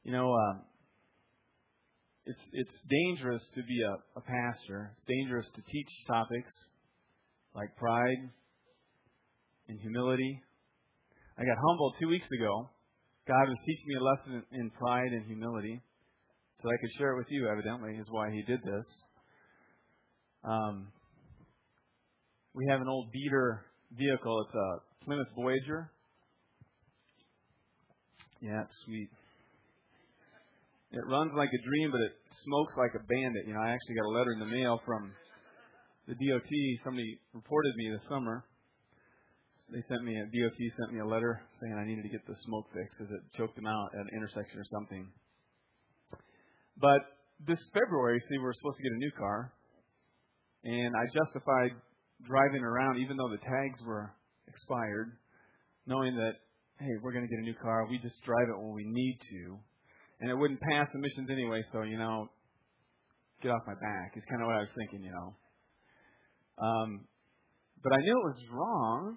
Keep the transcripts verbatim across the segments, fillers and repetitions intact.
You know, uh, it's it's dangerous to be a, a pastor. It's dangerous to teach topics like pride and humility. I got humbled two weeks ago. God was teaching me a lesson in pride and humility so I could share it with you, evidently, is why He did this. Um, we have an old beater vehicle. It's a Plymouth Voyager. Yeah, it's sweet. It runs like a dream, but it smokes like a bandit. You know, I actually got a letter in the mail from the D O T. Somebody reported me this summer. They sent me, a D O T sent me a letter saying I needed to get the smoke fixed because it choked them out at an intersection or something. But this February, see, we were supposed to get a new car. And I justified driving around, even though the tags were expired, knowing that, hey, we're going to get a new car. We just drive it when we need to. And it wouldn't pass emissions anyway, so, you know, get off my back is kind of what I was thinking, you know. Um, but I knew it was wrong,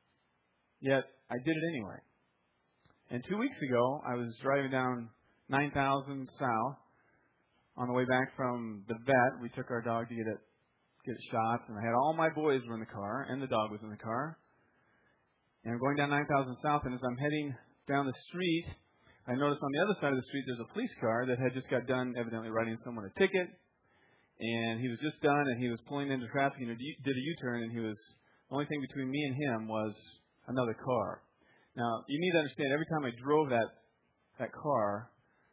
yet I did it anyway. And two weeks ago, I was driving down nine thousand south on the way back from the vet. We took our dog to get it get shots, and I had all my boys were in the car, and the dog was in the car. And I'm going down nine thousand south, and as I'm heading down the street, I noticed on the other side of the street there's a police car that had just got done evidently writing someone a ticket. And he was just done, and he was pulling into traffic and did a U-turn, and he was, the only thing between me and him was another car. Now, you need to understand, every time I drove that that car,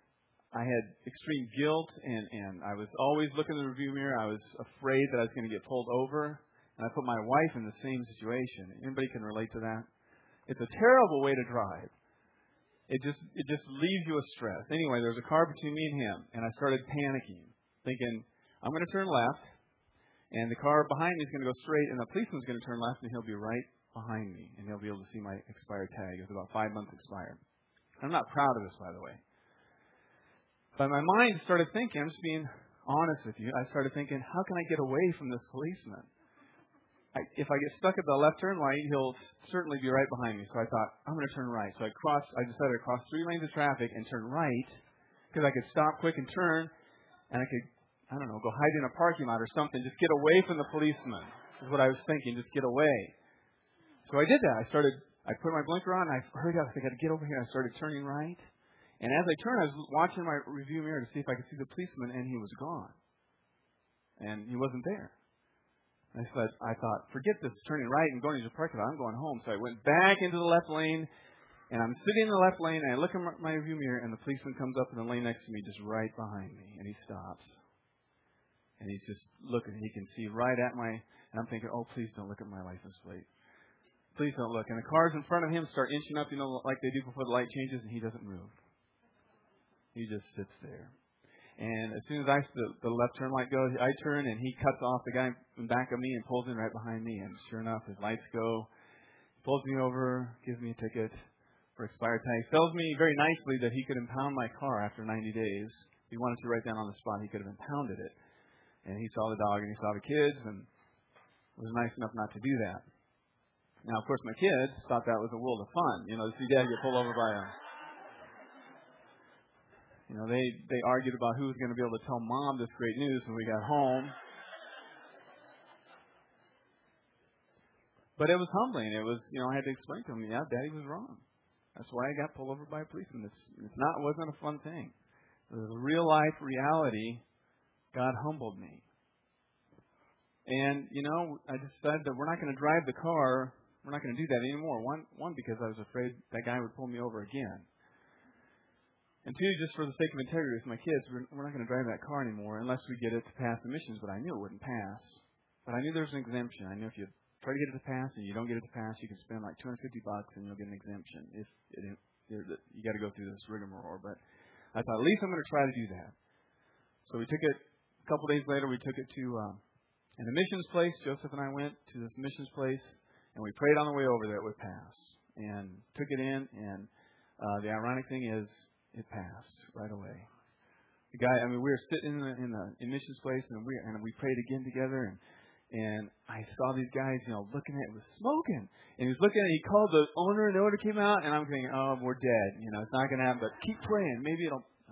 I had extreme guilt, and, and I was always looking in the rearview mirror. I was afraid that I was going to get pulled over, and I put my wife in the same situation. Anybody can relate to that? It's a terrible way to drive. It just it just leaves you with stress. Anyway, there was a car between me and him, and I started panicking, thinking, I'm going to turn left, and the car behind me is going to go straight, and the policeman's going to turn left, and he'll be right behind me, and he'll be able to see my expired tag. It's about five months expired. I'm not proud of this, by the way. But my mind started thinking, I'm just being honest with you, I started thinking, how can I get away from this policeman? I, if I get stuck at the left turn light, he'll certainly be right behind me. So I thought, I'm going to turn right. So I crossed, I decided to cross three lanes of traffic and turn right because I could stop quick and turn, and I could, I don't know, go hide in a parking lot or something. Just get away from the policeman is what I was thinking. Just get away. So I did that. I started, I put my blinker on, and I hurried up. I got to get over here. I started turning right. And as I turned, I was watching my review mirror to see if I could see the policeman, and he was gone. And he wasn't there. I said, I thought, forget this turning right and going into the parking lot. I'm going home. So I went back into the left lane, and I'm sitting in the left lane, and I look in my review mirror, and the policeman comes up in the lane next to me, just right behind me, and he stops. And he's just looking. He can see right at my, and I'm thinking, oh, please don't look at my license plate. Please don't look. And the cars in front of him start inching up, you know, like they do before the light changes, and he doesn't move. He just sits there. And as soon as I the, the left turn light goes, I turn, and he cuts off the guy in back of me and pulls in right behind me. And sure enough, his lights go. He pulls me over, gives me a ticket for expired tags. Tells me very nicely that he could impound my car after ninety days. If he wanted to right down on the spot, he could have impounded it. And he saw the dog and he saw the kids, and was nice enough not to do that. Now, of course, my kids thought that was a world of fun. You know, to see Dad get pulled over by a You know, they, they argued about who was going to be able to tell Mom this great news when we got home. But it was humbling. It was, you know, I had to explain to him, yeah, Daddy was wrong. That's why I got pulled over by a policeman. It's, it's not, it wasn't a fun thing. It was a real life reality. God humbled me. And, you know, I decided that we're not going to drive the car. We're not going to do that anymore. One, one, because I was afraid that guy would pull me over again. And two, just for the sake of integrity with my kids, we're, we're not going to drive that car anymore unless we get it to pass emissions. But I knew it wouldn't pass. But I knew there was an exemption. I knew if you try to get it to pass and you don't get it to pass, you can spend like two hundred fifty bucks and you'll get an exemption. If it, it, you got to go through this rigmarole. But I thought, at least I'm going to try to do that. So we took it, a couple days later, we took it to um, an emissions place. Joseph and I went to this emissions place, and we prayed on the way over that it would pass. And took it in, and uh, the ironic thing is, it passed right away. The guy, I mean, we were sitting in the, in the emissions place, and we and we prayed again together, and and I saw these guys, you know, looking at it, it was smoking, and he was looking at it. He called the owner, and the owner came out, and I'm thinking, oh, we're dead. You know, it's not going to happen. But keep praying. Maybe it'll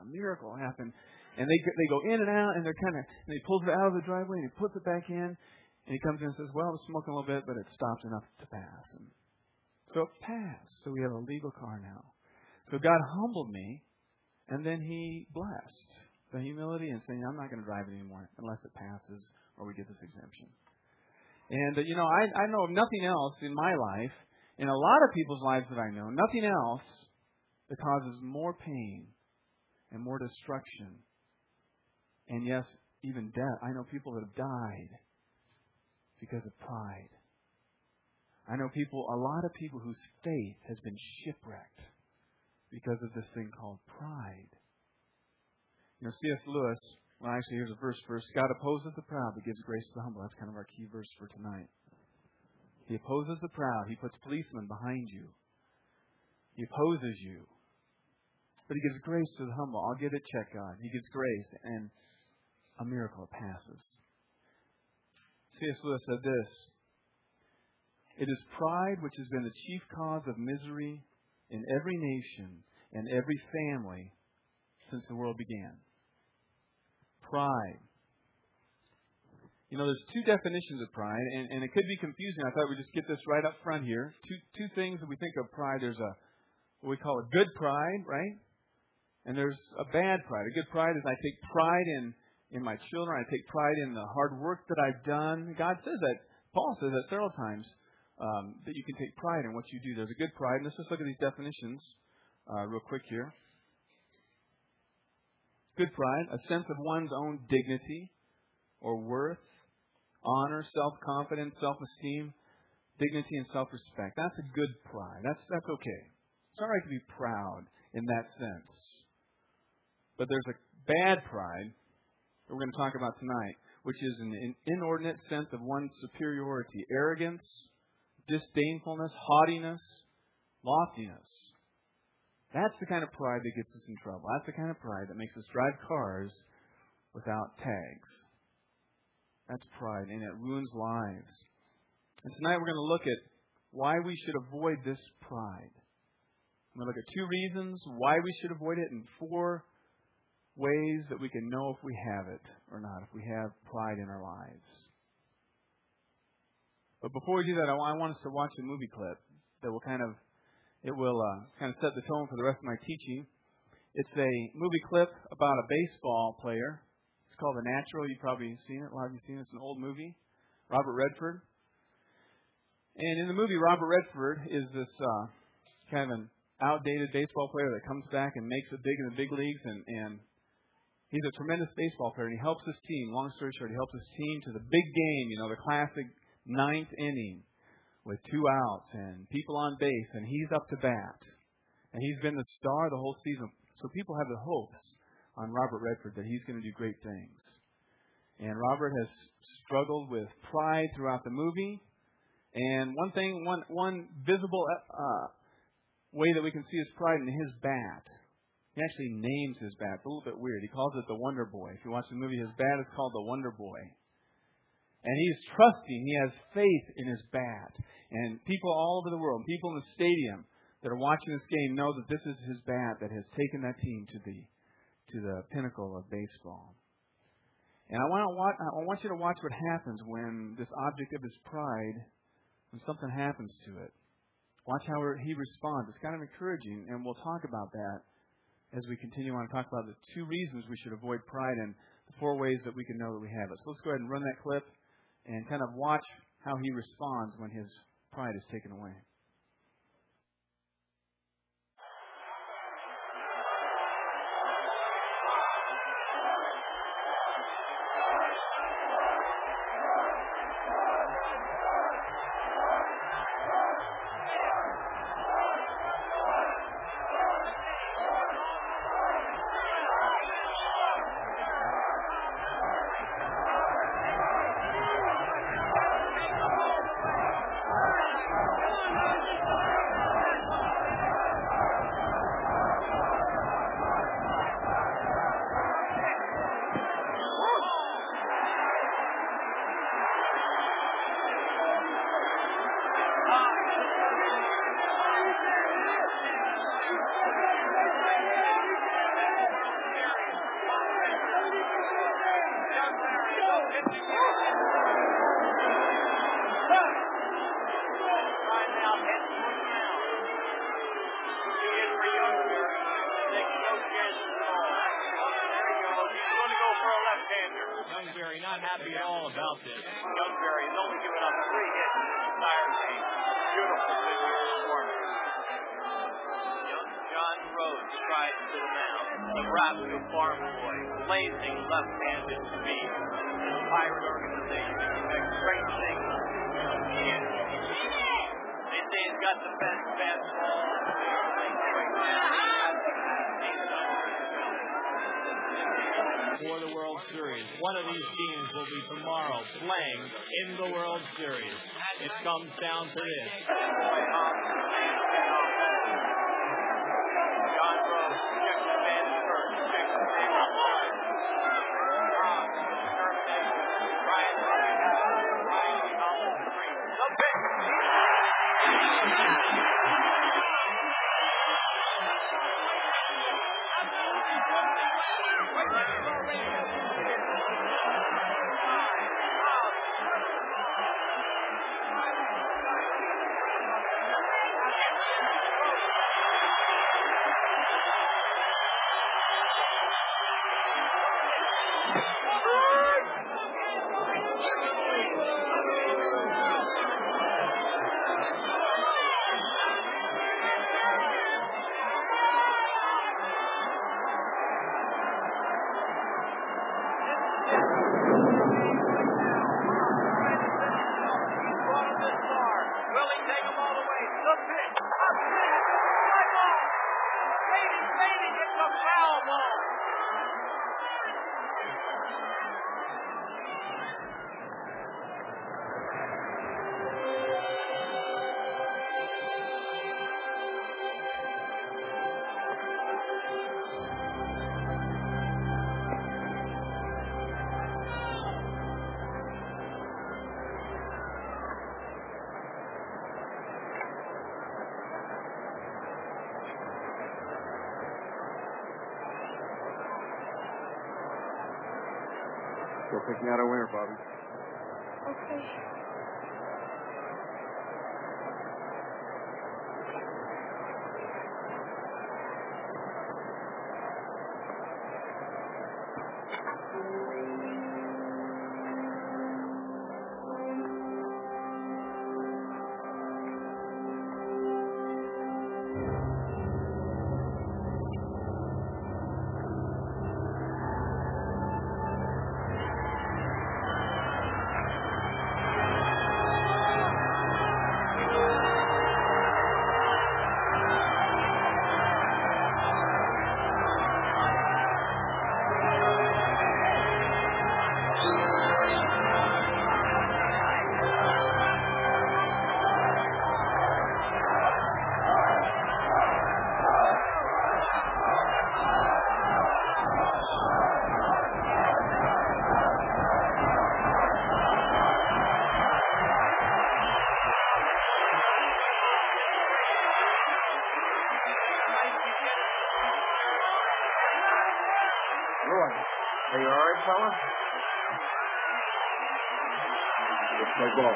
miracle happened. And they they go in and out, and they're kind of, and he pulls it out of the driveway, and he puts it back in, and he comes in and says, well, it was smoking a little bit, but it stopped enough to pass. And so it passed. So we have a legal car now. So God humbled me, and then he blessed the humility and saying, I'm not going to drive it anymore unless it passes or we get this exemption. And, uh, you know, I, I know of nothing else in my life, in a lot of people's lives that I know, nothing else that causes more pain and more destruction. And yes, even death. I know people that have died because of pride. I know people, a lot of people whose faith has been shipwrecked because of this thing called pride. You know, C S Lewis, well actually here's a verse first. God opposes the proud but gives grace to the humble. That's kind of our key verse for tonight. He opposes the proud. He puts policemen behind you. He opposes you. But he gives grace to the humble. I'll get it checked, God. He gives grace, and a miracle passes. C S Lewis said this: it is pride which has been the chief cause of misery in every nation and every family since the world began. Pride. You know, there's two definitions of pride, and, and it could be confusing. I thought we'd just get this right up front here. Two two things that we think of pride. There's a what we call a good pride, right? And there's a bad pride. A good pride is I take pride in, in my children. I take pride in the hard work that I've done. God says that. Paul says that several times, um, that you can take pride in what you do. There's a good pride. And let's just look at these definitions uh, real quick here. Good pride, a sense of one's own dignity or worth, honor, self-confidence, self-esteem, dignity, and self-respect. That's a good pride. That's that's okay. It's all right to be proud in that sense. But there's a bad pride that we're going to talk about tonight, which is an inordinate sense of one's superiority, arrogance, disdainfulness, haughtiness, loftiness. That's the kind of pride that gets us in trouble. That's the kind of pride that makes us drive cars without tags. That's pride, and it ruins lives. And tonight we're going to look at why we should avoid this pride. I'm going to look at two reasons why we should avoid it and four ways that we can know if we have it or not, if we have pride in our lives. But before we do that, I want us to watch a movie clip that will kind of It will uh, kind of set the tone for the rest of my teaching. It's a movie clip about a baseball player. It's called The Natural. You've probably seen it. A lot of you seen it. It's an old movie. Robert Redford. And in the movie, Robert Redford is this uh, kind of an outdated baseball player that comes back and makes it big in the big leagues. And, and he's a tremendous baseball player. And he helps his team. Long story short, he helps his team to the big game, you know, the classic ninth inning, with two outs and people on base, and he's up to bat. And he's been the star the whole season. So people have the hopes on Robert Redford that he's going to do great things. And Robert has struggled with pride throughout the movie. And one thing, one one visible uh, way that we can see his pride in his bat. He actually names his bat. It's a little bit weird. He calls it the Wonder Boy. If you watch the movie, his bat is called the Wonder Boy. And he's trusting. He has faith in his bat. And people all over the world, people in the stadium that are watching this game know that this is his bat that has taken that team to the to the pinnacle of baseball. And I want to watch, I want you to watch what happens when this object of his pride, when something happens to it. Watch how he responds. It's kind of encouraging, and we'll talk about that as we continue on to talk about the two reasons we should avoid pride and the four ways that we can know that we have it. So let's go ahead and run that clip and kind of watch how he responds when his pride is taken away. about this. Youngberry has only given up three hits in his entire game. Beautiful pitching performance. Young John Rhodes strides to the mound. Nebraska farm boy, blazing left-handed speed. This Pirate organization expects great things from the end. They say he's got the best fastball. For the World Series. One of these teams will be tomorrow playing in the World Series. It comes down to this. John Rhodes checks the man first. Checks the man outside. Ryan Ryan Collins three. The pitch. Still picking out a winner, Bobby. Okay. Are you all right, fella? Let's play ball.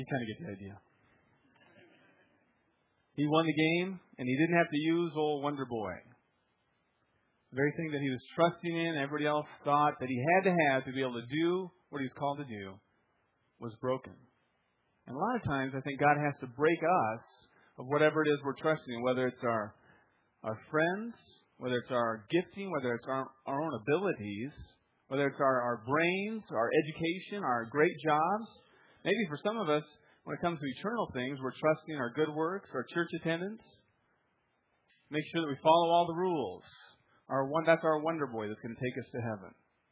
You kind of get the idea. He won the game, and he didn't have to use old Wonder Boy. The very thing that he was trusting in, everybody else thought that he had to have to be able to do what he was called to do, was broken. And a lot of times, I think God has to break us of whatever it is we're trusting in, whether it's our our friends, whether it's our gifting, whether it's our, our own abilities, whether it's our, our brains, our education, our great jobs. Maybe for some of us, when it comes to eternal things, we're trusting our good works, our church attendance. Make sure that we follow all the rules. Our one, that's our Wonder Boy that's going to take us to heaven.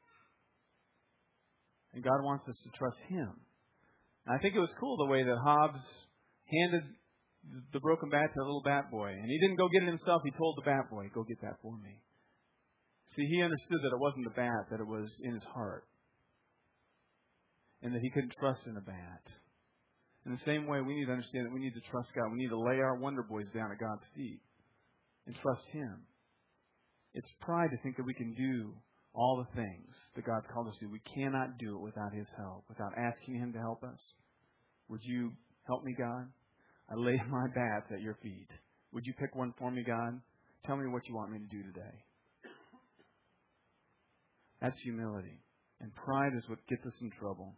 And God wants us to trust Him. And I think it was cool the way that Hobbes handed the broken bat to the little bat boy. And he didn't go get it himself. He told the bat boy, go get that for me. See, he understood that it wasn't the bat, that it was in his heart. And that he couldn't trust in a bat. In the same way, we need to understand that we need to trust God. We need to lay our Wonder Boys down at God's feet and trust Him. It's pride to think that we can do all the things that God's called us to do. We cannot do it without His help, without asking Him to help us. Would you help me, God? I lay my bats at your feet. Would you pick one for me, God? Tell me what you want me to do today. That's humility. And pride is what gets us in trouble.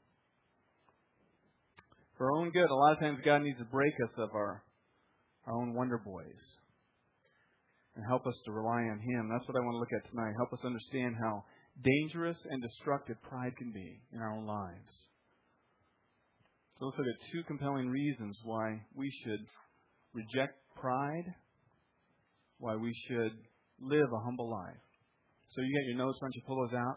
For our own good, a lot of times God needs to break us of our, our own Wonder Boys and help us to rely on Him. That's what I want to look at tonight. Help us understand how dangerous and destructive pride can be in our own lives. So let's look at two compelling reasons why we should reject pride, why we should live a humble life. So you got your notes, why don't you pull those out?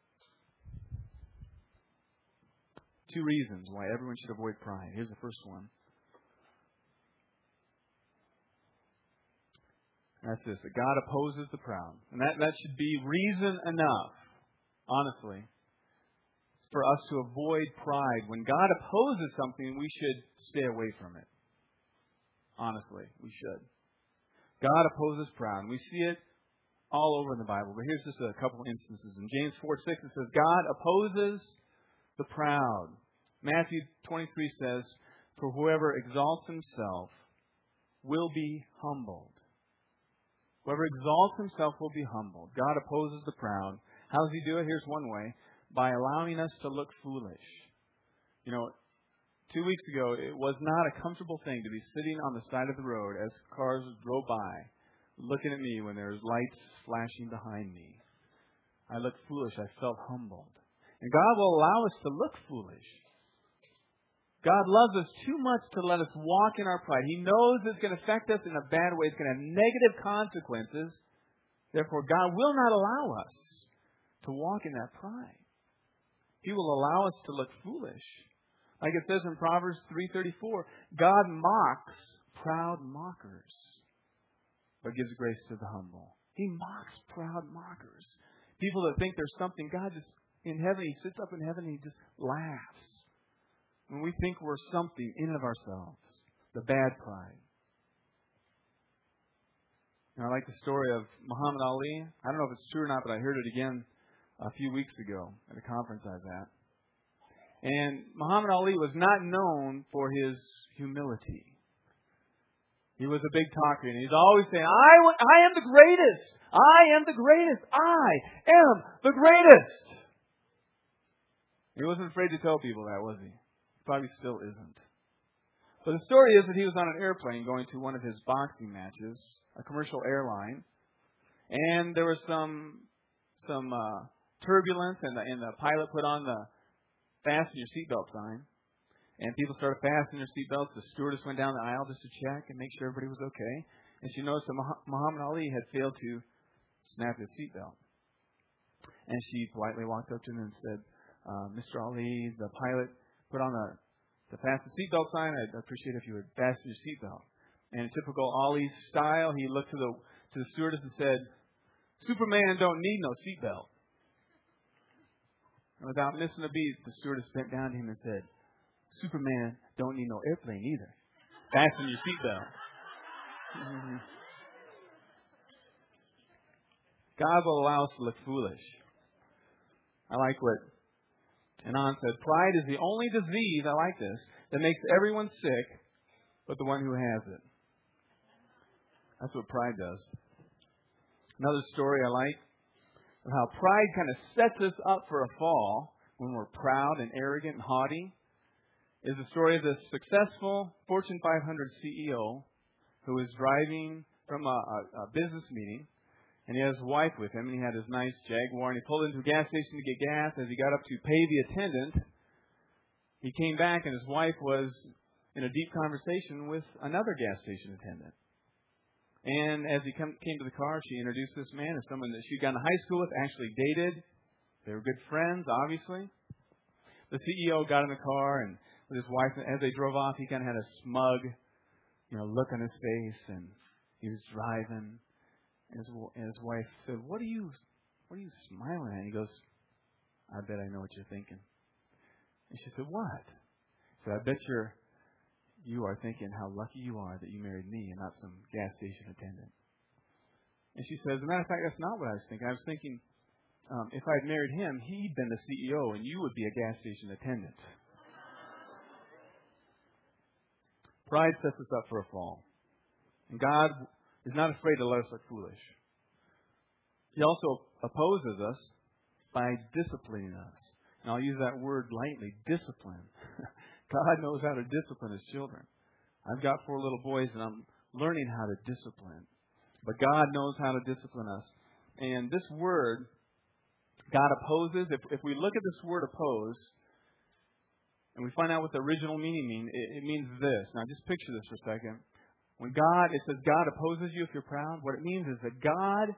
Two reasons why everyone should avoid pride. Here's the first one. That's this, that God opposes the proud. And that, that should be reason enough, honestly, for us to avoid pride. When God opposes something, we should stay away from it. Honestly, we should. God opposes proud. We see it all over in the Bible. But here's just a couple instances. In James four six, it says, God opposes the proud. Matthew twenty-three says, for whoever exalts himself will be humbled. Whoever exalts himself will be humbled. God opposes the proud. How does He do it? Here's one way. By allowing us to look foolish. You know, two weeks ago, it was not a comfortable thing to be sitting on the side of the road as cars drove by, looking at me when there was lights flashing behind me. I looked foolish. I felt humbled. And God will allow us to look foolish. God loves us too much to let us walk in our pride. He knows it's going to affect us in a bad way. It's going to have negative consequences. Therefore, God will not allow us to walk in that pride. He will allow us to look foolish. Like it says in Proverbs three thirty-four, God mocks proud mockers, but gives grace to the humble. He mocks proud mockers. People that think there's something, God just, in heaven, He sits up in heaven and He just laughs. When we think we're something in and of ourselves, the bad pride. And I like the story of Muhammad Ali. I don't know if it's true or not, but I heard it again a few weeks ago at a conference I was at. And Muhammad Ali was not known for his humility. He was a big talker, and he's always saying, I, I am the greatest! I am the greatest! I am the greatest! He wasn't afraid to tell people that, was he? Probably still isn't. But the story is that he was on an airplane going to one of his boxing matches, a commercial airline, and there was some some uh, turbulence, and the, and the pilot put on the fasten your seatbelt sign, and people started fastening their seatbelts. The stewardess went down the aisle just to check and make sure everybody was okay, and she noticed that Muhammad Ali had failed to snap his seatbelt. And she politely walked up to him and said, uh, Mister Ali, the pilot put on the, the fasten seatbelt sign. I'd appreciate if you would fasten your seatbelt. And in typical Ali style, he looked to the to the stewardess and said, Superman don't need no seatbelt. And without missing a beat, the stewardess bent down to him and said, Superman don't need no airplane either. Fasten your seatbelt. Mm-hmm. God will allow us to look foolish. I like what And on said, pride is the only disease, I like this, that makes everyone sick but the one who has it. That's what pride does. Another story I like of how pride kind of sets us up for a fall when we're proud and arrogant and haughty is the story of this successful Fortune five hundred C E O who was driving from a, a, a business meeting, and he had his wife with him, and he had his nice Jaguar, and he pulled into a gas station to get gas. As he got up to pay the attendant, he came back, and his wife was in a deep conversation with another gas station attendant. And as he come, came to the car, she introduced this man as someone that she'd gone to high school with, actually dated. They were good friends, obviously. The C E O got in the car, and with his wife, as they drove off, he kind of had a smug, you know, look on his face, and he was driving. And his, and his wife said, "What are you, what are you smiling at?" And he goes, "I bet I know what you're thinking." And she said, "What?" He said, "I bet you're, you are thinking how lucky you are that you married me and not some gas station attendant." And she said, "As a matter of fact, that's not what I was thinking. I was thinking um, if I'd married him, he'd been the C E O and you would be a gas station attendant." Pride sets us up for a fall. And God is not afraid to let us look foolish. He also opposes us by disciplining us. And I'll use that word lightly, discipline. God knows how to discipline His children. I've got four little boys, and I'm learning how to discipline. But God knows how to discipline us. And this word, God opposes, if, if we look at this word oppose, and we find out what the original meaning means, it, it means this. Now just picture this for a second. When God, it says God opposes you if you're proud, what it means is that God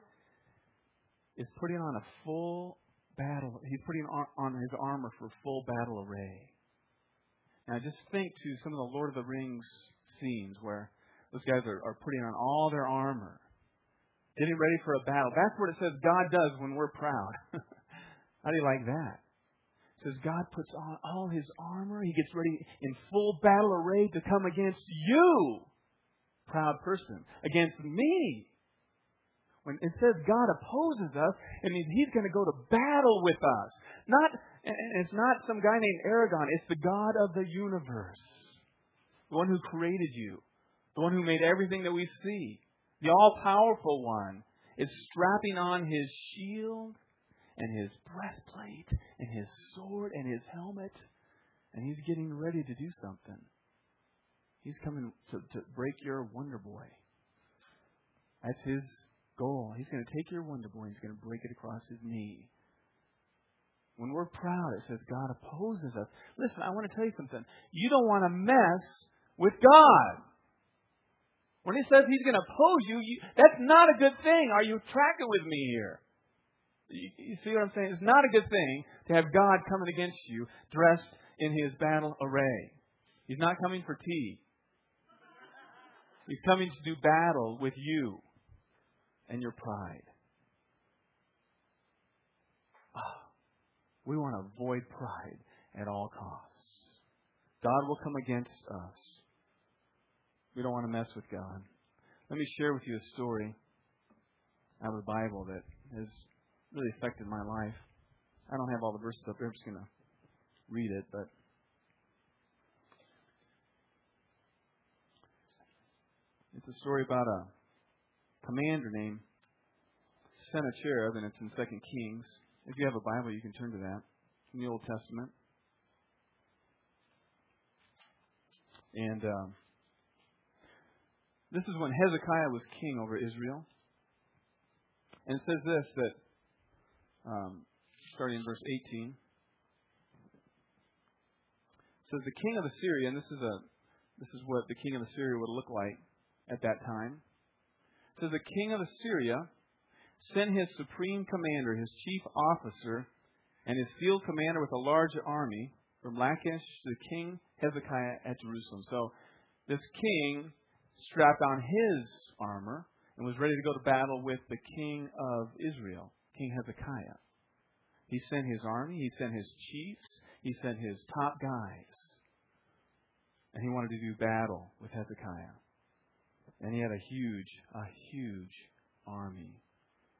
is putting on a full battle. He's putting on His armor for full battle array. Now just think to some of the Lord of the Rings scenes where those guys are, are putting on all their armor, getting ready for a battle. That's what it says God does when we're proud. How do you like that? It says God puts on all His armor. He gets ready in full battle array to come against you, proud person, against me. When it says God opposes us, it means He's going to go to battle with us. Not, and it's not some guy named Aragon. It's the God of the universe, the one who created you, the one who made everything that we see, the all-powerful one, is strapping on His shield and His breastplate and His sword and His helmet, and He's getting ready to do something. He's coming to, to break your Wonder Boy. That's His goal. He's going to take your Wonder Boy and He's going to break it across His knee. When we're proud, it says God opposes us. Listen, I want to tell you something. You don't want to mess with God. When He says He's going to oppose you, you that's not a good thing. Are you tracking with me here? You, you see what I'm saying? It's not a good thing to have God coming against you dressed in His battle array. He's not coming for tea. He's coming to do battle with you and your pride. Oh, we want to avoid pride at all costs. God will come against us. We don't want to mess with God. Let me share with you a story out of the Bible that has really affected my life. I don't have all the verses up there. I'm just going to read it, but it's a story about a commander named Sennacherib, and it's in Second Kings. If you have a Bible, you can turn to that in the Old Testament. And um, this is when Hezekiah was king over Israel. And it says this, that um, starting in verse eighteen, it says the king of Assyria, and this is a this is what the king of Assyria would look like at that time. It says the king of Assyria sent his supreme commander, his chief officer, and his field commander with a large army from Lachish to the king Hezekiah at Jerusalem. So this king strapped on his armor and was ready to go to battle with the king of Israel, King Hezekiah. He sent his army, he sent his chiefs, he sent his top guys. And he wanted to do battle with Hezekiah. And he had a huge, a huge army.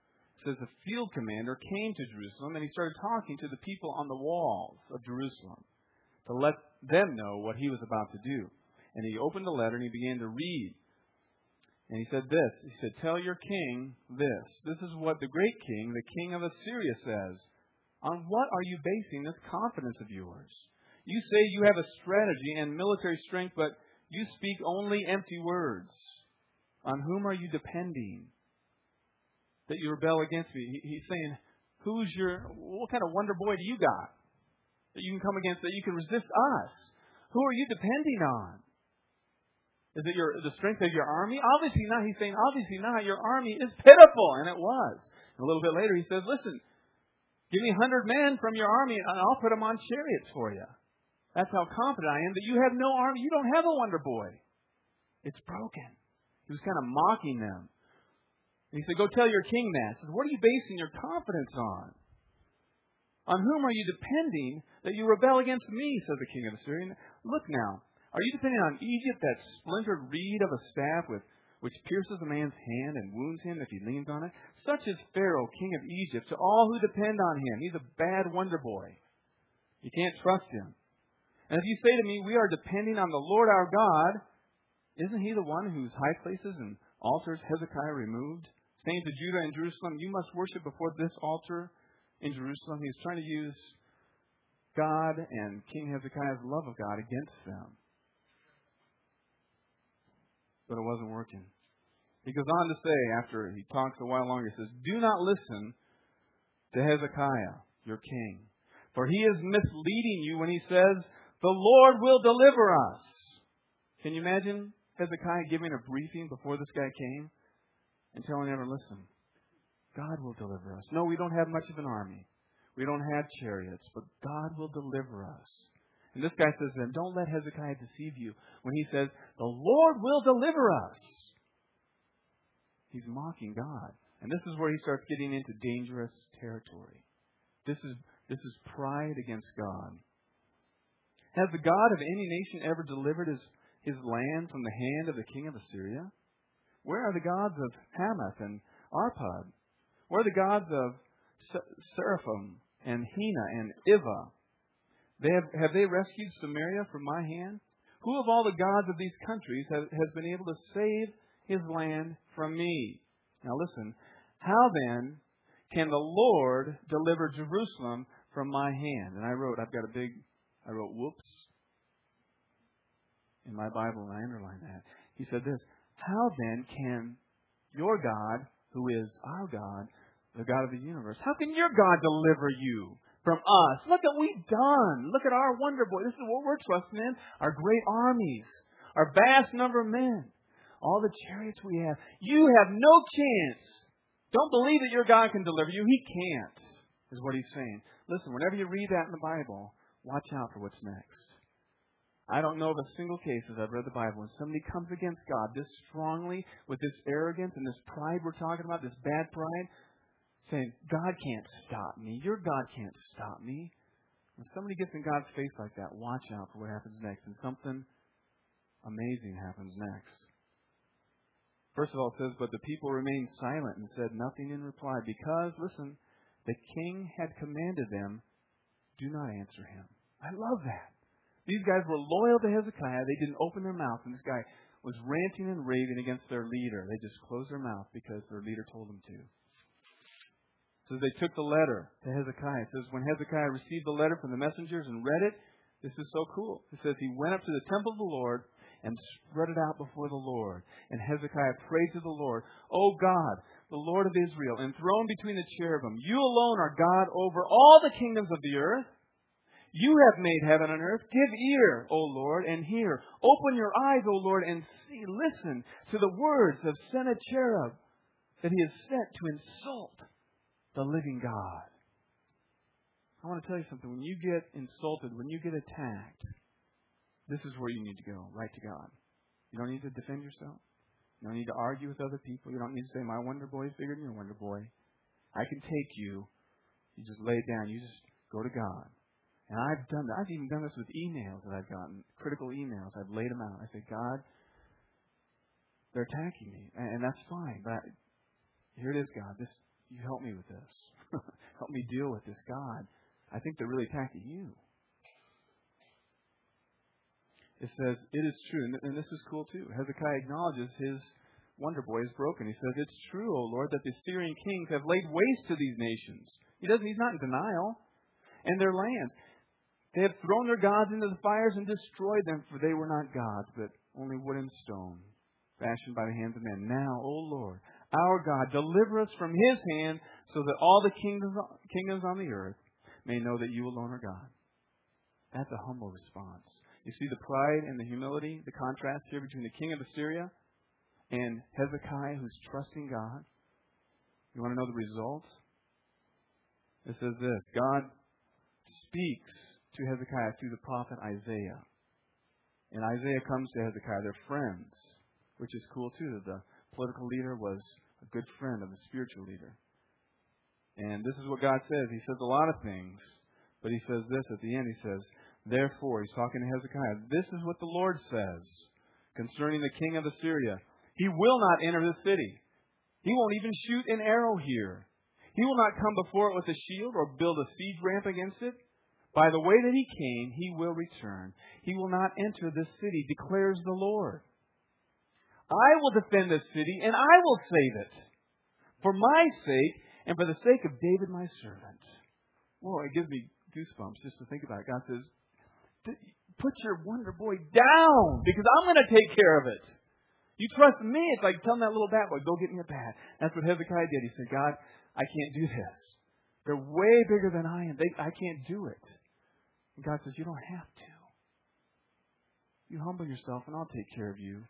says the field commander came to Jerusalem, and he started talking to the people on the walls of Jerusalem to let them know what he was about to do. And he opened the letter and he began to read. And he said this, he said, "Tell your king this. This is what the great king, the king of Assyria, says. On what are you basing this confidence of yours? You say you have a strategy and military strength, but you speak only empty words. On whom are you depending that you rebel against me?" He's saying, who's your, what kind of wonder boy do you got that you can come against, that you can resist us? Who are you depending on? Is it your, the strength of your army? Obviously not. He's saying, obviously not. Your army is pitiful. And it was. And a little bit later he says, listen, give me a hundred men from your army and I'll put them on chariots for you. That's how confident I am that you have no army. You don't have a wonder boy. It's broken. He was kind of mocking them. And he said, go tell your king that. He said, what are you basing your confidence on? On whom are you depending that you rebel against me, said the king of Assyria. Look now, are you depending on Egypt, that splintered reed of a staff with which pierces a man's hand and wounds him if he leans on it? Such is Pharaoh, king of Egypt, to all who depend on him. He's a bad wonder boy. You can't trust him. And if you say to me, we are depending on the Lord our God, isn't he the one whose high places and altars Hezekiah removed, saying to Judah and Jerusalem, you must worship before this altar in Jerusalem? He's trying to use God and King Hezekiah's love of God against them. But it wasn't working. He goes on to say, after he talks a while longer, he says, do not listen to Hezekiah, your king, for he is misleading you when he says, the Lord will deliver us. Can you imagine Hezekiah giving a briefing before this guy came and telling everyone, listen, God will deliver us. No, we don't have much of an army. We don't have chariots, but God will deliver us. And this guy says, then don't let Hezekiah deceive you when he says, the Lord will deliver us. He's mocking God. And this is where he starts getting into dangerous territory. This is, this is pride against God. Has the God of any nation ever delivered his, his land from the hand of the king of Assyria? Where are the gods of Hamath and Arpad? Where are the gods of Seraphim and Hena and Ivah? They have, have they rescued Samaria from my hand? Who of all the gods of these countries has, has been able to save his land from me? Now listen, how then can the Lord deliver Jerusalem from my hand? And I wrote, I've got a big, I wrote, whoops, in my Bible, and I underlined that. He said this, how then can your God, who is our God, the God of the universe, how can your God deliver you from us? Look at what we've done. Look at our wonder boy. This is what we're trusting in. Our great armies. Our vast number of men. All the chariots we have. You have no chance. Don't believe that your God can deliver you. He can't, is what he's saying. Listen, whenever you read that in the Bible, watch out for what's next. I don't know of a single case as I've read the Bible when somebody comes against God this strongly with this arrogance and this pride we're talking about, this bad pride, saying, God can't stop me. Your God can't stop me. When somebody gets in God's face like that, watch out for what happens next. And something amazing happens next. First of all, it says, but the people remained silent and said nothing in reply because, listen, the king had commanded them, do not answer him. I love that. These guys were loyal to Hezekiah. They didn't open their mouth. And this guy was ranting and raving against their leader. They just closed their mouth because their leader told them to. So they took the letter to Hezekiah. It says, when Hezekiah received the letter from the messengers and read it, this is so cool. It says, he went up to the temple of the Lord and spread it out before the Lord. And Hezekiah prayed to the Lord, O God, the Lord of Israel, enthroned between the cherubim, you alone are God over all the kingdoms of the earth. You have made heaven and earth. Give ear, O Lord, and hear. Open your eyes, O Lord, and see. Listen to the words of Sennacherib that he has sent to insult the living God. I want to tell you something. When you get insulted, when you get attacked, this is where you need to go, right to God. You don't need to defend yourself. You don't need to argue with other people. You don't need to say, my wonder boy is bigger than your wonder boy. I can take you. You just lay it down. You just go to God. And I've done that. I've even done this with emails that I've gotten, critical emails. I've laid them out. I say, God, they're attacking me, and, and that's fine. But here it is, God. This you help me with this. Help me deal with this, God. I think they're really attacking you. It says, it is true, and this is cool too. Hezekiah acknowledges his wonder boy is broken. He says, it's true, O Lord, that the Assyrian kings have laid waste to these nations. He doesn't, he's not in denial. And their lands. They have thrown their gods into the fires and destroyed them, for they were not gods, but only wood and stone, fashioned by the hands of men. Now, O Lord, our God, deliver us from his hand, so that all the kingdoms, kingdoms on the earth may know that you alone are God. That's a humble response. You see the pride and the humility, the contrast here between the king of Assyria and Hezekiah, who's trusting God. You want to know the results? It says this, God speaks to Hezekiah through the prophet Isaiah. And Isaiah comes to Hezekiah. They're friends, which is cool too. The political leader was a good friend of the spiritual leader. And this is what God says. He says a lot of things, but he says this at the end. He says, therefore, he's talking to Hezekiah, this is what the Lord says concerning the king of Assyria. He will not enter the city. He won't even shoot an arrow here. He will not come before it with a shield or build a siege ramp against it. By the way that he came, he will return. He will not enter this city, declares the Lord. I will defend this city, and I will save it, for my sake and for the sake of David my servant. Whoa, it gives me goosebumps just to think about it. God says, put your wonder boy down, because I'm going to take care of it. You trust me. It's like telling that little bat boy, go get me a bat. That's what Hezekiah did. He said, God, I can't do this. They're way bigger than I am. They, I can't do it. And God says, you don't have to. You humble yourself and I'll take care of you.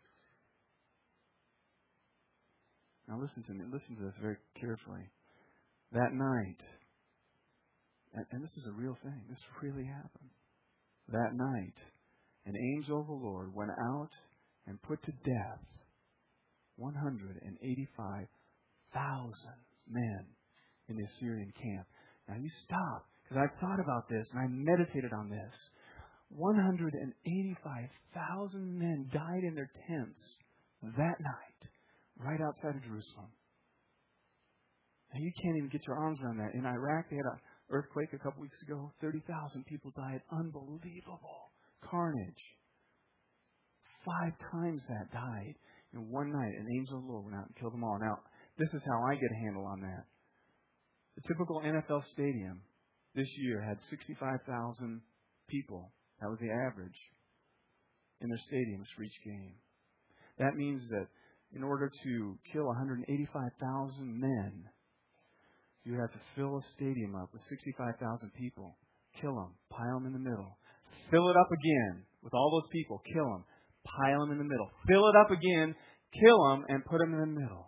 Now listen to me. Listen to this very carefully. That night, and, and this is a real thing. This really happened. That night, an angel of the Lord went out and put to death one hundred eighty-five thousand men in the Assyrian camp. Now you stop, because I thought about this and I meditated on this. one hundred eighty-five thousand men died in their tents that night, right outside of Jerusalem. Now you can't even get your arms around that. In Iraq, they had an earthquake a couple weeks ago. thirty thousand people died. Unbelievable carnage. Five times that died in one night. An angel of the Lord went out and killed them all. Now, this is how I get a handle on that. The typical N F L stadium this year had sixty-five thousand people. That was the average in their stadiums for each game. That means that in order to kill one hundred eighty-five thousand men, you have to fill a stadium up with sixty-five thousand people. Kill them. Pile them in the middle. Fill it up again with all those people. Kill them. Pile them in the middle. Fill it up again. Kill them and put them in the middle.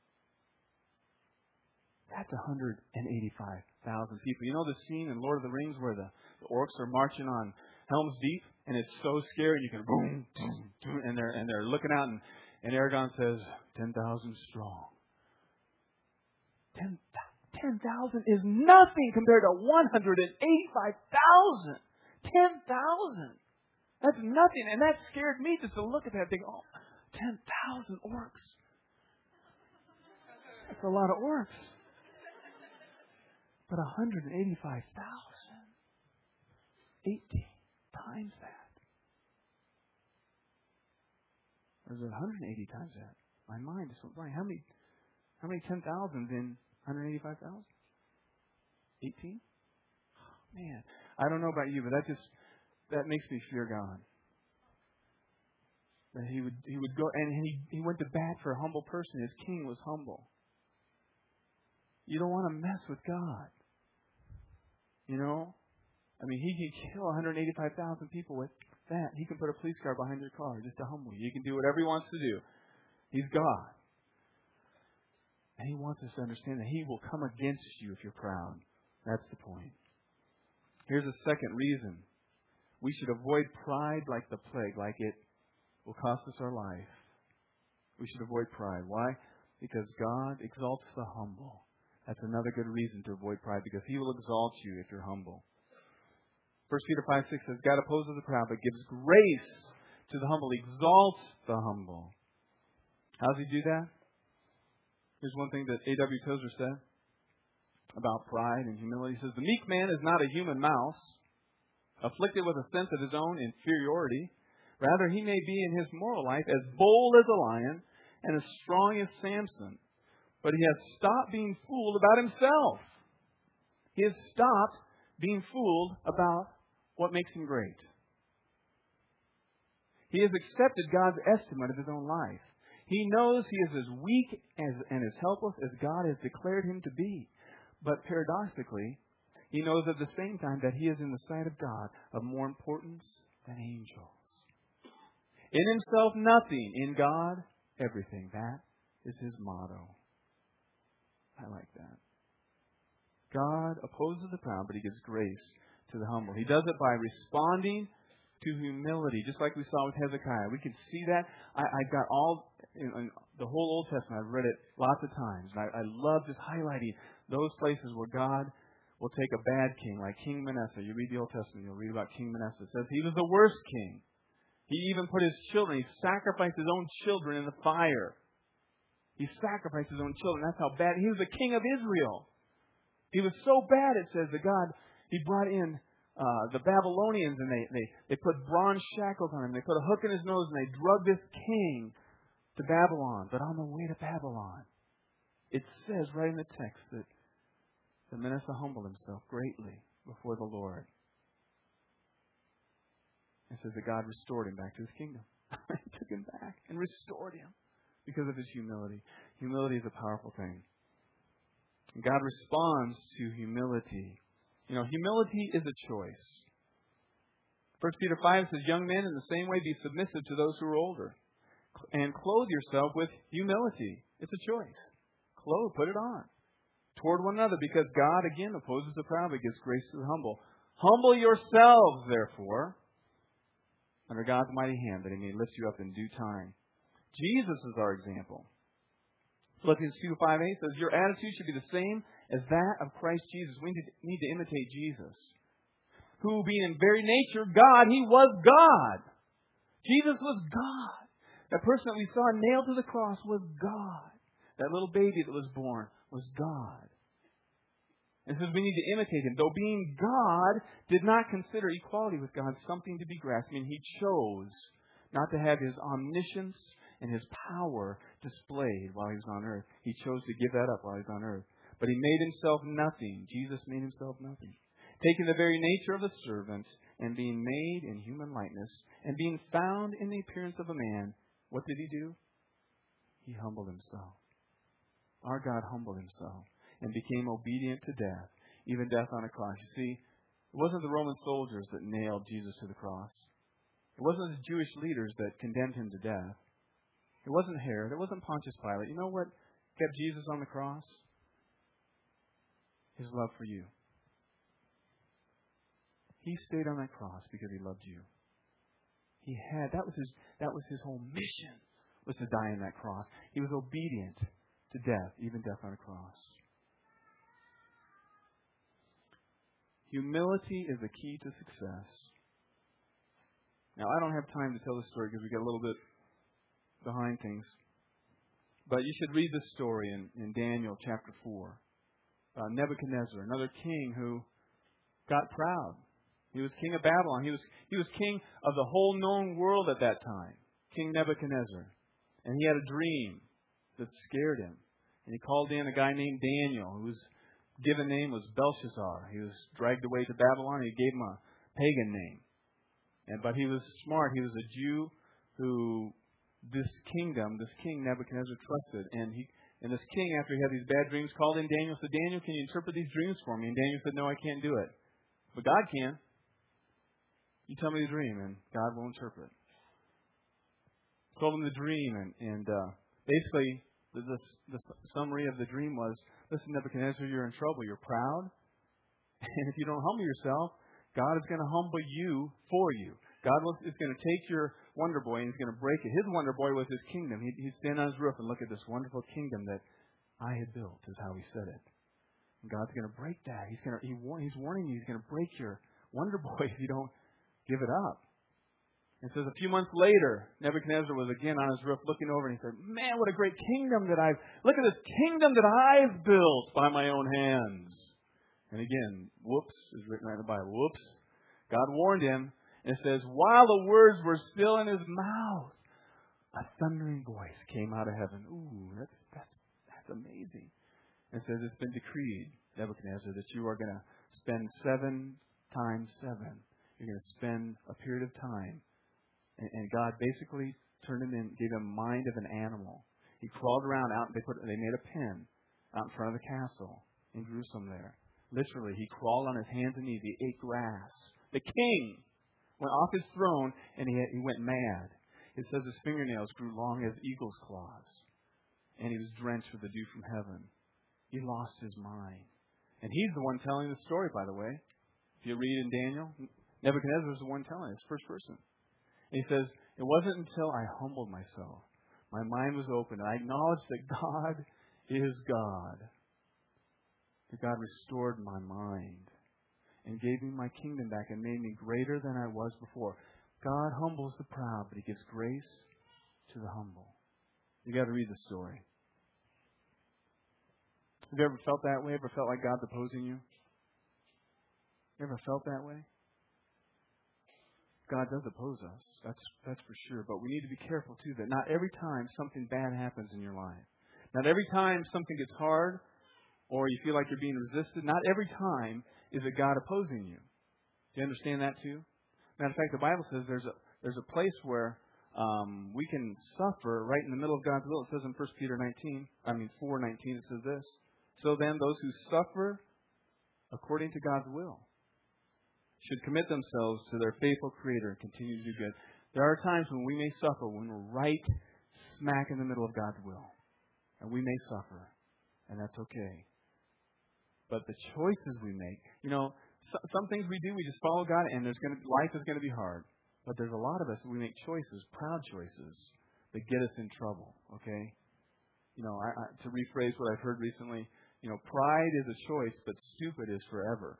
That's one hundred eighty-five thousand people. You know the scene in Lord of the Rings where the, the orcs are marching on Helm's Deep, and it's so scary. You can boom, boom, boom, and they're and they're looking out, and, and Aragorn says, ten thousand strong. Ten ten thousand is nothing compared to one hundred eighty-five thousand. Ten thousand. That's nothing, and that scared me just to look at that thing. Oh, ten thousand orcs. That's a lot of orcs. But one hundred eighty-five thousand. eighteen times that. Or is it one hundred eighty times that? My mind just went blank. How many, how many ten thousands in one hundred eighty-five thousand? eighteen? Oh, man, I don't know about you, but that just, that makes me fear God. That he would he would go and he he went to bat for a humble person. His king was humble. You don't want to mess with God. You know? I mean, he can kill one hundred eighty-five thousand people with that. He can put a police car behind your car just to humble you. He can do whatever he wants to do. He's God. And he wants us to understand that he will come against you if you're proud. That's the point. Here's a second reason. We should avoid pride like the plague, like it will cost us our life. We should avoid pride. Why? Because God exalts the humble. That's another good reason to avoid pride, because he will exalt you if you're humble. First Peter five six says, God opposes the proud, but gives grace to the humble. He exalts the humble. How does he do that? Here's one thing that A W Tozer said. about pride and humility. He says, the meek man is not a human mouse, afflicted with a sense of his own inferiority. Rather, he may be in his moral life as bold as a lion and as strong as Samson. But he has stopped being fooled about himself. He has stopped being fooled about what makes him great. He has accepted God's estimate of his own life. He knows he is as weak as, and as helpless as God has declared him to be. But paradoxically, he knows at the same time that he is in the sight of God of more importance than angels. In himself, nothing. In God, everything. That is his motto. I like that. God opposes the proud, but he gives grace to the humble. He does it by responding to humility, just like we saw with Hezekiah. We can see that. I, I've got all, in, in the whole Old Testament, I've read it lots of times. And I, I love just highlighting those places where God will take a bad king, like King Manasseh. You read the Old Testament, you'll read about King Manasseh. It says he was the worst king. He even put his children, he sacrificed his own children in the fire. He sacrificed his own children. That's how bad. He was the king of Israel. He was so bad, it says, that God, he brought in uh, the Babylonians, and they, they, they put bronze shackles on him. They put a hook in his nose, and they drug this king to Babylon. But on the way to Babylon, it says right in the text that, that Manasseh humbled himself greatly before the Lord. It says that God restored him back to his kingdom. He took him back and restored him because of his humility. Humility is a powerful thing. God responds to humility. You know, humility is a choice. First Peter five says, young men, in the same way, be submissive to those who are older. And clothe yourself with humility. It's a choice. Clothe, put it on. Toward one another, because God, again, opposes the proud, but gives grace to the humble. Humble yourselves, therefore, under God's mighty hand, that he may lift you up in due time. Jesus is our example. Philippians two, five, eight says, your attitude should be the same as that of Christ Jesus. We need to imitate Jesus, who, being in very nature God, he was God. Jesus was God. That person that we saw nailed to the cross was God. That little baby that was born was God. And says we need to imitate him. Though being God, did not consider equality with God something to be grasped. I mean, he chose not to have his omniscience and his power displayed while he was on earth. He chose to give that up while he was on earth. But he made himself nothing. Jesus made himself nothing. Taking the very nature of a servant and being made in human likeness and being found in the appearance of a man, what did he do? He humbled himself. Our God humbled himself and became obedient to death, even death on a cross. You see, it wasn't the Roman soldiers that nailed Jesus to the cross. It wasn't the Jewish leaders that condemned him to death. It wasn't Herod. It wasn't Pontius Pilate. You know what kept Jesus on the cross? His love for you. He stayed on that cross because he loved you. He had, that was his, that was his whole mission, was to die on that cross. He was obedient to death, even death on a cross. Humility is the key to success. Now, I don't have time to tell this story because we get a little bit behind things. But you should read this story in, in Daniel chapter four. Uh, Nebuchadnezzar, another king who got proud. He was king of Babylon. He was, he was king of the whole known world at that time. King Nebuchadnezzar. And he had a dream that scared him. And he called in a guy named Daniel, whose given name was Belshazzar. He was dragged away to Babylon. He gave him a pagan name. And, but he was smart. He was a Jew who this kingdom, this king Nebuchadnezzar trusted. And he, and this king, after he had these bad dreams, called in Daniel and said, Daniel, can you interpret these dreams for me? And Daniel said, no, I can't do it. But God can. You tell me the dream, and God will interpret. Told him the dream, and, and uh, basically the, the, the summary of the dream was, listen, Nebuchadnezzar, you're in trouble. You're proud. And if you don't humble yourself, God is going to humble you for you. God is going to take your Wonder Boy and he's going to break it. His Wonder Boy was his kingdom. He'd, he'd stand on his roof and look at this wonderful kingdom that I had built, is how he said it. And God's going to break that. He's going to, he, he's warning you, he's going to break your Wonder Boy if you don't give it up. It says a few months later, Nebuchadnezzar was again on his roof looking over, and he said, man, what a great kingdom that I've, look at this kingdom that I've built by my own hands. And again, whoops, is written right in the Bible. Whoops. God warned him, and it says, while the words were still in his mouth, a thundering voice came out of heaven. Ooh, that's, that's, that's amazing. And it says, it's been decreed, Nebuchadnezzar, that you are going to spend seven times seven. You're going to spend a period of time. And God basically turned him in, gave him a mind of an animal. He crawled around out. They put, they made a pen out in front of the castle in Jerusalem. There, literally, he crawled on his hands and knees. He ate grass. The king went off his throne and he he went mad. It says his fingernails grew long as eagle's claws, and he was drenched with the dew from heaven. He lost his mind, and he's the one telling the story. By the way, if you read in Daniel, Nebuchadnezzar was the one telling it. It's first person. He says, it wasn't until I humbled myself, my mind was open, and I acknowledged that God is God, that God restored my mind and gave me my kingdom back and made me greater than I was before. God humbles the proud, but He gives grace to the humble. You got to read the story. Have you ever felt that way? Ever felt like God's opposing you? You ever felt that way? God does oppose us. That's that's for sure. But we need to be careful, too, that not every time something bad happens in your life, not every time something gets hard or you feel like you're being resisted, not every time is it God opposing you. Do you understand that, too? Matter of fact, the Bible says there's a there's a place where um, we can suffer right in the middle of God's will. It says in First Peter nineteen, I mean four nineteen, it says this. So then, those who suffer according to God's will should commit themselves to their faithful Creator and continue to do good. There are times when we may suffer, when we're right smack in the middle of God's will. And we may suffer. And that's okay. But the choices we make, you know, so, some things we do, we just follow God, and there's going to, life is going to be hard. But there's a lot of us, we make choices, proud choices, that get us in trouble. Okay? You know, I, I, to rephrase what I've heard recently, you know, pride is a choice, but stupid is forever.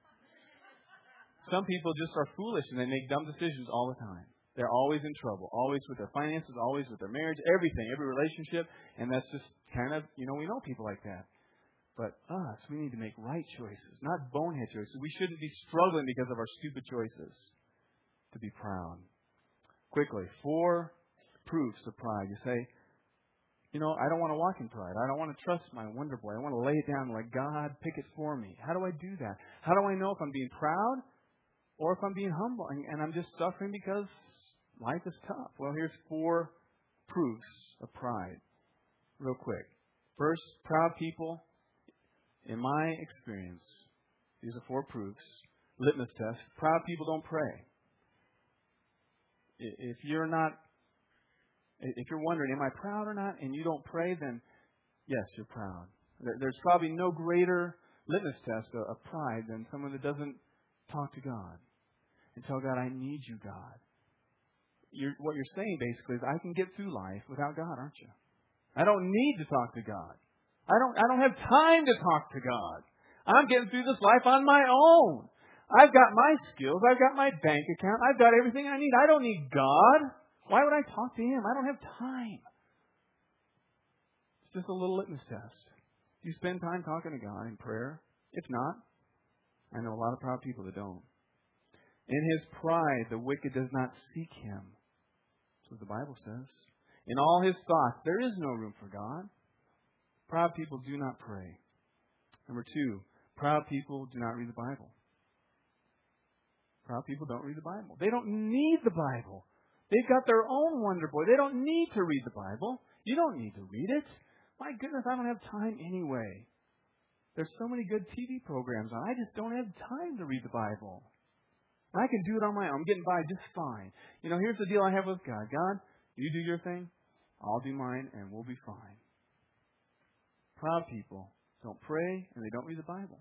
Some people just are foolish and they make dumb decisions all the time. They're always in trouble, always with their finances, always with their marriage, everything, every relationship. And that's just kind of, you know, we know people like that. But us, we need to make right choices, not bonehead choices. We shouldn't be struggling because of our stupid choices to be proud. Quickly, four proofs of pride. You say, you know, I don't want to walk in pride. I don't want to trust my wonder boy. I want to lay it down and let God pick it for me. How do I do that? How do I know if I'm being proud? Or if I'm being humble and, and I'm just suffering because life is tough. Well, here's four proofs of pride. Real quick. First, proud people, in my experience, these are four proofs. Litmus test. Proud people don't pray. If you're not, if you're wondering, am I proud or not, and you don't pray, then yes, you're proud. There's probably no greater litmus test of pride than someone that doesn't talk to God and tell God, I need you, God. You're, what you're saying basically is, I can get through life without God, aren't you? I don't need to talk to God. I don't, I don't have time to talk to God. I'm getting through this life on my own. I've got my skills. I've got my bank account. I've got everything I need. I don't need God. Why would I talk to Him? I don't have time. It's just a little litmus test. Do you spend time talking to God in prayer? If not, I know a lot of proud people that don't. In his pride, the wicked does not seek Him. That's what the Bible says. In all his thoughts, there is no room for God. Proud people do not pray. Number two, proud people do not read the Bible. Proud people don't read the Bible. They don't need the Bible. They've got their own wonder boy. They don't need to read the Bible. You don't need to read it. My goodness, I don't have time anyway. There's so many good T V programs on. I just don't have time to read the Bible. I can do it on my own. I'm getting by just fine. You know, here's the deal I have with God. God, you do your thing, I'll do mine, and we'll be fine. Proud people don't pray and they don't read the Bible.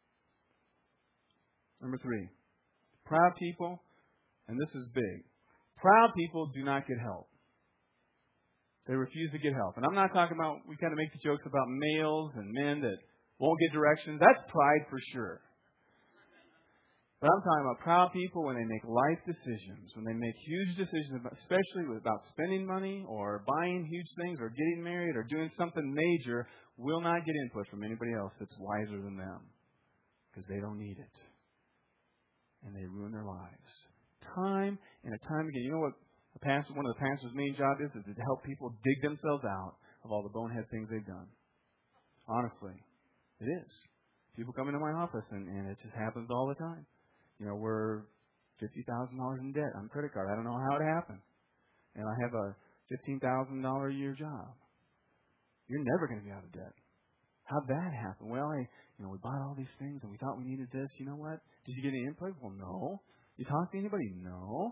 Number three, proud people, and this is big, proud people do not get help. They refuse to get help. And I'm not talking about, we kind of make the jokes about males and men that won't get directions. That's pride for sure. But I'm talking about proud people when they make life decisions, when they make huge decisions, about, especially about spending money or buying huge things or getting married or doing something major, will not get input from anybody else that's wiser than them because they don't need it. And they ruin their lives. Time and time again. You know what a pastor, one of the pastor's main job is? Is to help people dig themselves out of all the bonehead things they've done. Honestly, it is. People come into my office and, and it just happens all the time. You know, we're fifty thousand dollars in debt on credit card. I don't know how it happened. And I have a fifteen thousand dollars a year job. You're never going to be out of debt. How'd that happen? Well, I, you know, we bought all these things and we thought we needed this. You know what? Did you get any input? Well, no. You talk to anybody? No.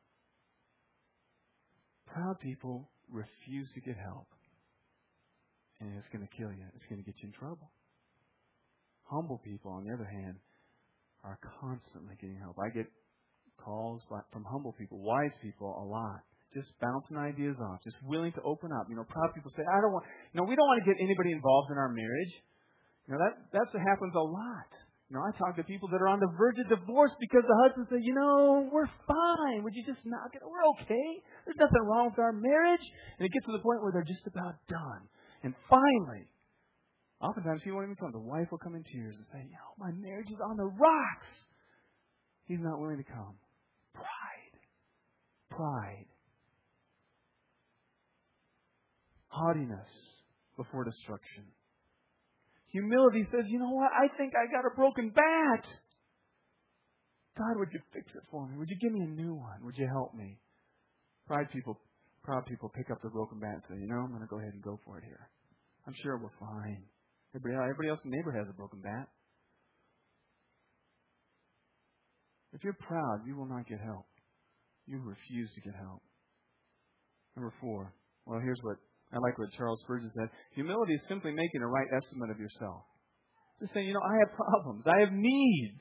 Proud people refuse to get help. And it's going to kill you. It's going to get you in trouble. Humble people, on the other hand, are constantly getting help. I get calls from humble people, wise people, a lot. Just bouncing ideas off, just willing to open up. You know, proud people say, I don't want, you know, we don't want to get anybody involved in our marriage. You know, that that's what happens a lot. You know, I talk to people that are on the verge of divorce because the husband says, you know, we're fine. Would you just knock it? We're okay. There's nothing wrong with our marriage. And it gets to the point where they're just about done. And finally, oftentimes he won't even come. The wife will come in tears and say, you know, my marriage is on the rocks. He's not willing to come. Pride. Pride. Haughtiness before destruction. Humility says, you know what? I think I got a broken bat. God, would you fix it for me? Would you give me a new one? Would you help me? Pride people, proud people pick up the broken bat and say, you know, I'm going to go ahead and go for it here. I'm sure we're fine. Everybody, everybody else in the neighborhood has a broken bat. If you're proud, you will not get help. You refuse to get help. Number four. Well, here's what I like what Charles Spurgeon said. Humility is simply making a right estimate of yourself. Just saying, you know, I have problems. I have needs.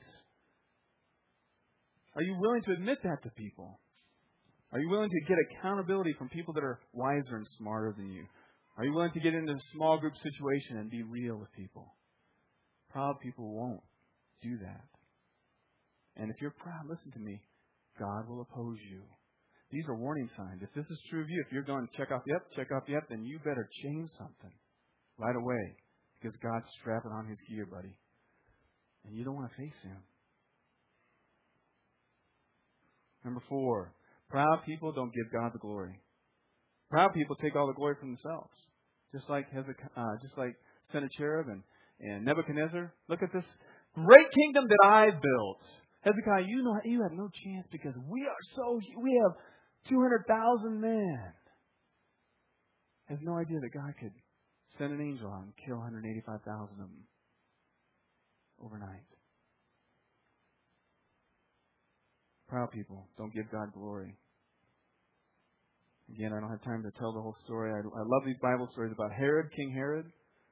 Are you willing to admit that to people? Are you willing to get accountability from people that are wiser and smarter than you? Are you willing to get into a small group situation and be real with people? Proud people won't do that. And if you're proud, listen to me, God will oppose you. These are warning signs. If this is true of you, if you're going to check off, yep, check off, yep, then you better change something right away because God's strapping on His gear, buddy. And you don't want to face Him. Number four, proud people don't give God the glory. Proud people take all the glory for themselves. Just like Hezekiah, uh, just like Sennacherib and, and Nebuchadnezzar. Look at this great kingdom that I built. Hezekiah, you know you have no chance because we are so we have two hundred thousand men. Has no idea that God could send an angel out and kill one hundred eighty-five thousand of them overnight. Proud people don't give God glory. Again, I don't have time to tell the whole story. I, I love these Bible stories about Herod, King Herod.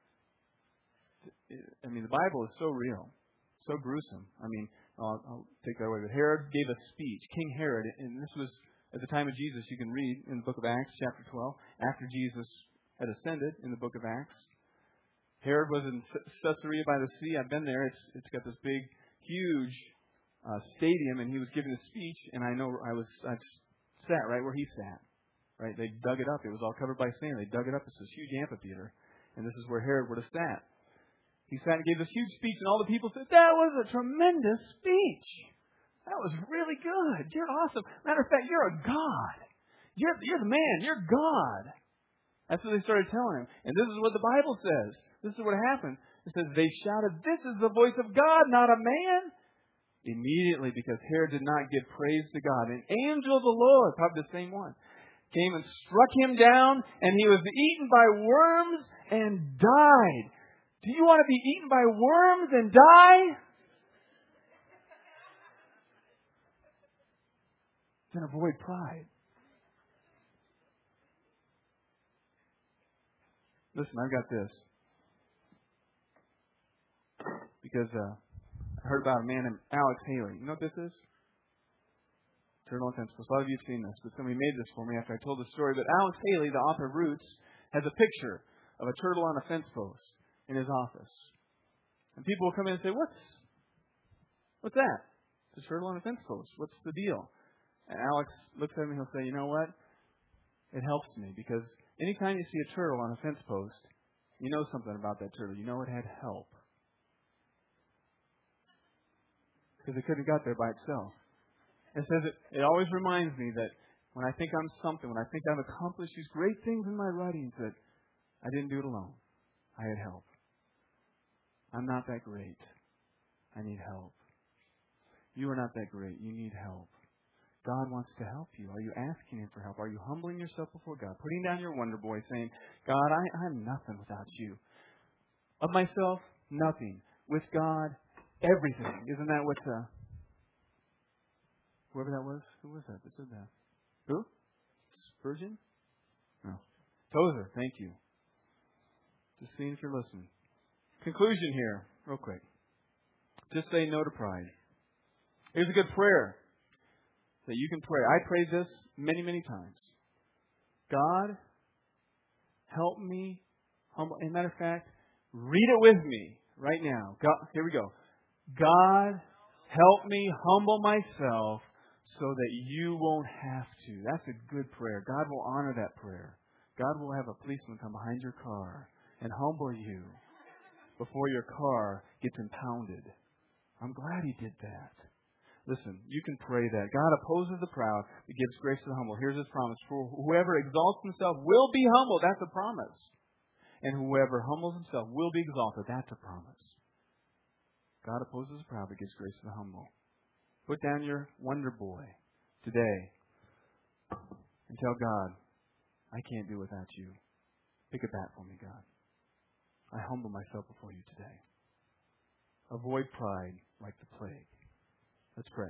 I mean, the Bible is so real, so gruesome. I mean, I'll, I'll take that away. But Herod gave a speech. King Herod, and this was at the time of Jesus. You can read in the book of Acts, chapter twelve, after Jesus had ascended in the book of Acts. Herod was in Caesarea by the sea. I've been there. It's it's got this big, huge uh, stadium, and he was giving a speech. And I know I was I sat right where he sat. Right, they dug it up. It was all covered by sand. They dug it up. It's this huge amphitheater, and this is where Herod would have sat. He sat and gave this huge speech, and all the people said, "That was a tremendous speech. That was really good. You're awesome. Matter of fact, you're a god. You're you're the man. You're God." That's what they started telling him. And this is what the Bible says. This is what happened. It says they shouted, "This is the voice of God, not a man." Immediately, because Herod did not give praise to God, an angel of the Lord, probably the same one, came and struck him down, and he was eaten by worms and died. Do you want to be eaten by worms and die? Then avoid pride. Listen, I've got this. Because uh, I heard about a man named Alex Haley. You know what this is? Turtle and fence post. A lot of you have seen this, but somebody made this for me after I told the story. But Alex Haley, the author of Roots, has a picture of a turtle on a fence post in his office. And people will come in and say, What's what's that? It's a turtle on a fence post. What's the deal? And Alex looks at me and he'll say, you know what? It helps me because anytime you see a turtle on a fence post, you know something about that turtle. You know it had help. Because it couldn't have got there by itself. It says it, it always reminds me that when I think I'm something, when I think I've accomplished these great things in my writings, that I didn't do it alone. I had help. I'm not that great. I need help. You are not that great. You need help. God wants to help you. Are you asking Him for help? Are you humbling yourself before God? Putting down your wonder boy, saying, God, I, I'm nothing without you. Of myself, nothing. With God, everything. Isn't that what, uh, whoever that was? Who was that that said that? Who? Spurgeon? No. Tozer, thank you. Just seeing if you're listening. Conclusion here, real quick. Just say no to pride. Here's a good prayer that you can pray. I prayed this many, many times. God, help me humble. As a matter of fact, read it with me right now. God, here we go. God, help me humble myself so that you won't have to. That's a good prayer. God will honor that prayer. God will have a policeman come behind your car and humble you before your car gets impounded. I'm glad He did that. Listen, you can pray that. God opposes the proud, but gives grace to the humble. Here's His promise. For whoever exalts himself will be humbled. That's a promise. And whoever humbles himself will be exalted. That's a promise. God opposes the proud, but gives grace to the humble. Put down your wonder boy today and tell God, I can't do without you. Pick a bat for me, God. I humble myself before you today. Avoid pride like the plague. Let's pray.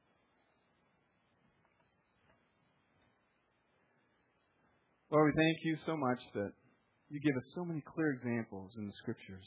Lord, we thank you so much that you give us so many clear examples in the Scriptures.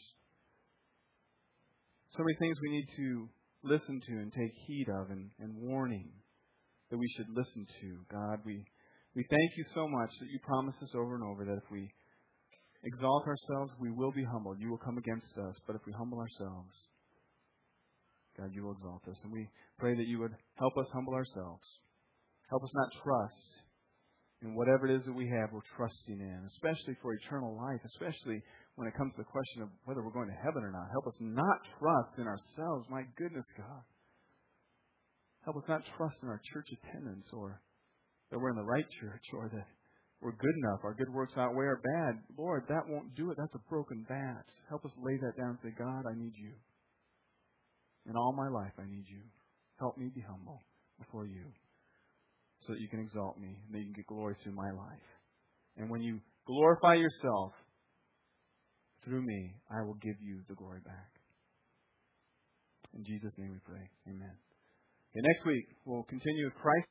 So many things we need to listen to and take heed of and, and warning that we should listen to. God, we, we thank you so much that you promise us over and over that if we exalt ourselves, we will be humbled. You will come against us. But if we humble ourselves, God, you will exalt us. And we pray that you would help us humble ourselves. Help us not trust in whatever it is that we have we're trusting in, especially for eternal life, especially when it comes to the question of whether we're going to heaven or not. Help us not trust in ourselves. My goodness, God. Help us not trust in our church attendance or that we're in the right church or that we're good enough. Our good works outweigh our bad. Lord, that won't do it. That's a broken bat. Help us lay that down and say, God, I need you. In all my life, I need you. Help me be humble before you so that you can exalt me and that you can get glory through my life. And when you glorify yourself through me, I will give you the glory back. In Jesus' name we pray. Amen. Okay, next week, we'll continue with Christ.